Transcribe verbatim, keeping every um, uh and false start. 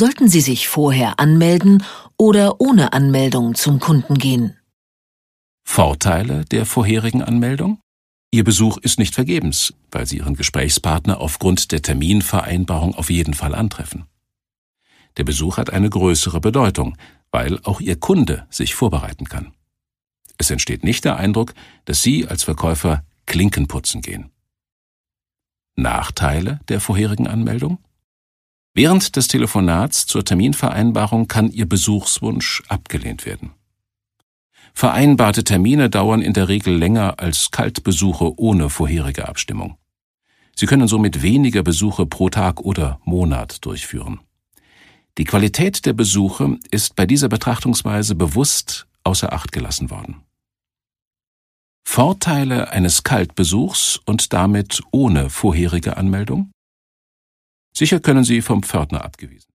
Sollten Sie sich vorher anmelden oder ohne Anmeldung zum Kunden gehen? Vorteile der vorherigen Anmeldung? Ihr Besuch ist nicht vergebens, weil Sie Ihren Gesprächspartner aufgrund der Terminvereinbarung auf jeden Fall antreffen. Der Besuch hat eine größere Bedeutung, weil auch Ihr Kunde sich vorbereiten kann. Es entsteht nicht der Eindruck, dass Sie als Verkäufer Klinken putzen gehen. Nachteile der vorherigen Anmeldung? Während des Telefonats zur Terminvereinbarung kann Ihr Besuchswunsch abgelehnt werden. Vereinbarte Termine dauern in der Regel länger als Kaltbesuche ohne vorherige Abstimmung. Sie können somit weniger Besuche pro Tag oder Monat durchführen. Die Qualität der Besuche ist bei dieser Betrachtungsweise bewusst außer Acht gelassen worden. Vorteile eines Kaltbesuchs und damit ohne vorherige Anmeldung? Sicher können sie vom Pförtner abgewiesen